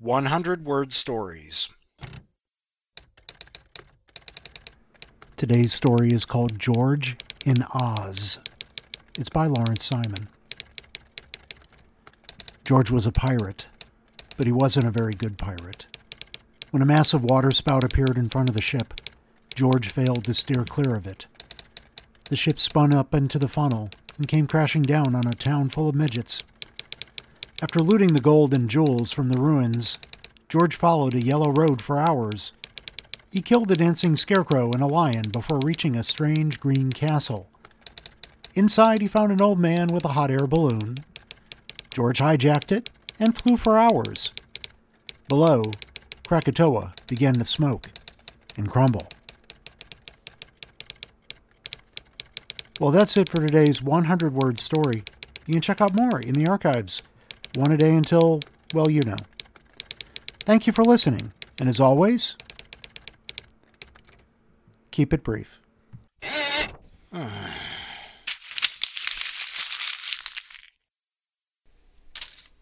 100-word stories. Today's story is called George in Oz. It's by Lawrence Simon. George was a pirate, but he wasn't a very good pirate. When a massive waterspout appeared in front of the ship, George failed to steer clear of it. The ship spun up into the funnel and came crashing down on a town full of midgets. After looting the gold and jewels from the ruins, George followed a yellow road for hours. He killed a dancing scarecrow and a lion before reaching a strange green castle. Inside, he found an old man with a hot air balloon. George hijacked it and flew for hours. Below, Krakatoa began to smoke and crumble. Well, that's it for today's 100-word story. You can check out more in the archives. One a day until, well, you know. Thank you for listening, and as always, keep it brief.